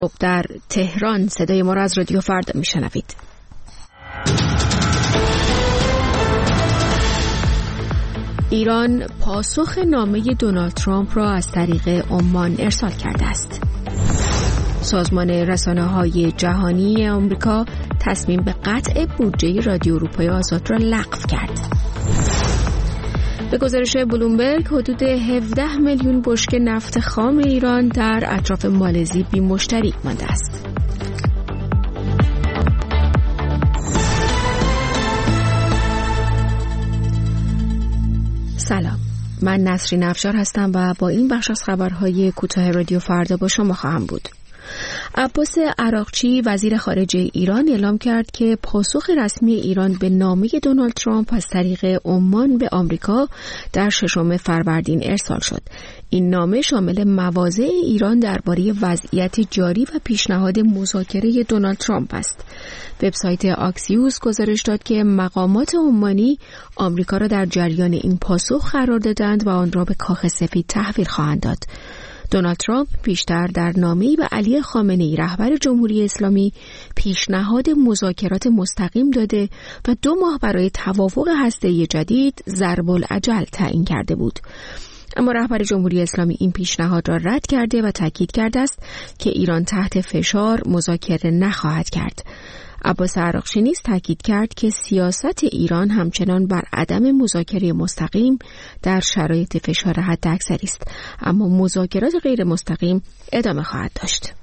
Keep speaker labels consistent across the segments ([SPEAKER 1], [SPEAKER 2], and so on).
[SPEAKER 1] در تهران صدای ما را از رادیو فردا میشنوید. ایران پاسخ نامه دونالد ترامپ را از طریق عمان ارسال کرده است. سازمان رسانه‌های جهانی آمریکا تصمیم به قطع بودجه رادیو اروپای آزاد را لغو کرد. به گزارش بلومبرگ حدود 17 میلیون بشکه نفت خام ایران در اطراف مالزی بی مشتری مانده است. سلام، من نسرین افشار هستم و با این بخش از خبرهای کوتاه رادیو فردا با شما خواهم بود. عباس عراقچی وزیر خارجه ایران اعلام کرد که پاسخ رسمی ایران به نامه دونالد ترامپ از طریق عمان به آمریکا در 6 فروردین ارسال شد. این نامه شامل مواضع ایران درباره وضعیت جاری و پیشنهاد مذاکره دونالد ترامپ است. وبسایت آکسیوس گزارش داد که مقامات عمانی آمریکا را در جریان این پاسخ قرار دادند و آن را به کاخ سفید تحویل خواهند داد. دونالد ترامپ پیشتر در نامه‌ای به علی خامنه‌ای رهبر جمهوری اسلامی پیشنهاد مذاکرات مستقیم داده و 2 ماه برای توافق هسته‌ای جدید ضرب العجل تعیین کرده بود. اما رهبر جمهوری اسلامی این پیشنهاد را رد کرده و تاکید کرده است که ایران تحت فشار مذاکره نخواهد کرد. عباس عراقچی نیز تاکید کرد که سیاست ایران همچنان بر عدم مذاکره مستقیم در شرایط فشار حداکثری است، اما مذاکرات غیر مستقیم ادامه خواهد داشت.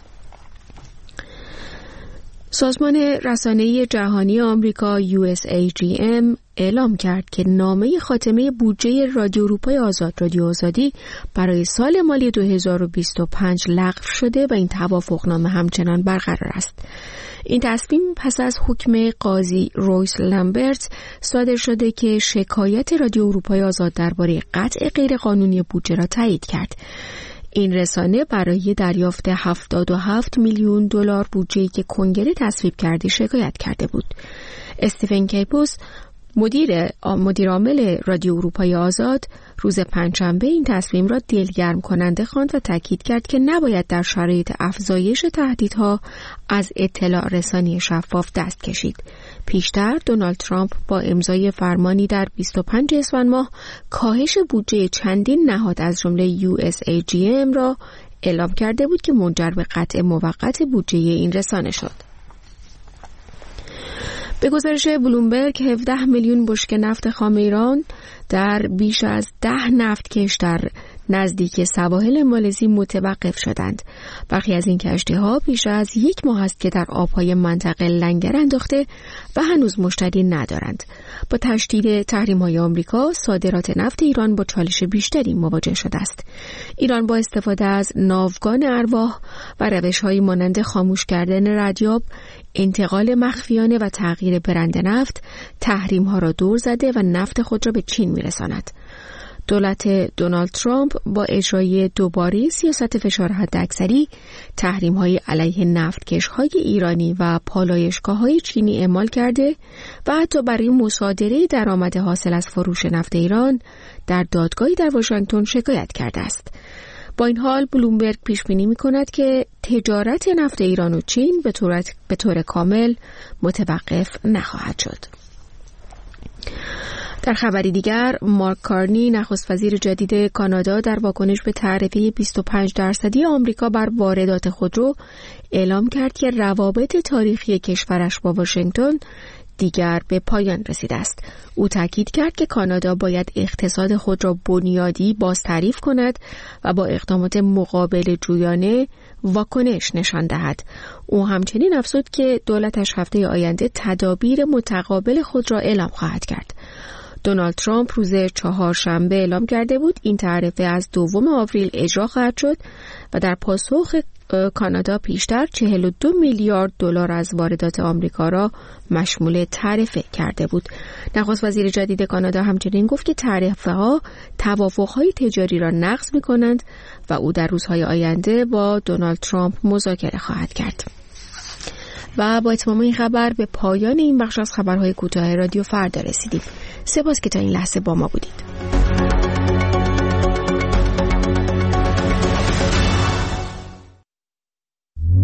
[SPEAKER 1] سازمان رسانه‌ای جهانی آمریکا USAGM اعلام کرد که نامه خاتمه بودجه رادیو اروپای آزاد رادیو آزادی برای سال مالی 2025 لغو شده و این توافقنامه همچنان برقرار است. این تصمیم پس از حکم قاضی رویس لامبرت صادر شده که شکایت رادیو اروپای آزاد درباره قطع غیرقانونی بودجه را تایید کرد. این رسانه برای دریافت 77 میلیون دلار بودجه‌ای که کنگره تصویب کرده شکایت کرده بود. استیفن کیپوس مدیر عامل رادیو اروپای آزاد روز پنجشنبه این تصمیم را دلگرم کننده خواند و تاکید کرد که نباید در شرایط افزایش تهدیدها از اطلاع رسانی شفاف دست کشید. پیشتر دونالد ترامپ با امضای فرمانی در 25 اسفند ماه کاهش بودجه چندین نهاد از جمله USAGM را اعلام کرده بود که منجر به قطع موقت بودجه این رسانه شد. به گزارش بلومبرگ 17 میلیون بشکه نفت خام ایران در بیش از 10 نفتکش در نزدیک سواحل مالزی متوقف شدند. برخی از این کشتی‌ها بیش از 1 ماه است که در آبهای منطقه لنگر انداخته و هنوز مشتری ندارند. با تشدید تحریم‌های آمریکا، صادرات نفت ایران با چالش بیشتری مواجه شده است. ایران با استفاده از ناوگان ارواح و روش‌هایی مانند خاموش کردن ردیاب، انتقال مخفیانه و تغییر برند نفت، تحریم‌ها را دور زده و نفت خود را به چین می‌رساند. دولت دونالد ترامپ با اجرای دوباره سیاست فشار حداکثری، تحریم‌های علیه نفتکش‌های ایرانی و پالایشگاه‌های چینی اعمال کرده و حتی برای مصادره درآمد حاصل از فروش نفت ایران در دادگاهی در واشنگتن شکایت کرده است. با این حال بلومبرگ پیش بینی می‌کند که تجارت نفت ایران و چین به طور کامل متوقف نخواهد شد. در خبری دیگر، مارک کارنی نخست وزیر جدید کانادا در واکنش به تعرفه 25% آمریکا بر واردات خودرو اعلام کرد که روابط تاریخی کشورش با واشنگتن دیگر به پایان رسیده است. او تاکید کرد که کانادا باید اقتصاد خود را بنیادی باز تعریف کند و با اقدامات مقابل جویانه واکنش نشان دهد. او همچنین افزود که دولتش هفته آینده تدابیر متقابل خود را اعلام خواهد کرد. دونالد ترامپ روز چهارشنبه اعلام کرده بود این تعرفه از 2 آوریل اجرا خواهد شد و در پاسخ کانادا پیشتر 42 میلیارد دلار از واردات آمریکا را مشمول تعرفه کرده بود. نخست وزیر جدید کانادا همچنین گفت که تعرفه‌ها توافق‌های تجاری را نقض می‌کنند و او در روزهای آینده با دونالد ترامپ مذاکره خواهد کرد. و با اتمام این خبر به پایان این بخش از خبرهای کوتاه رادیو فردا رسیدیم. سپاس که تا این لحظه با ما بودید.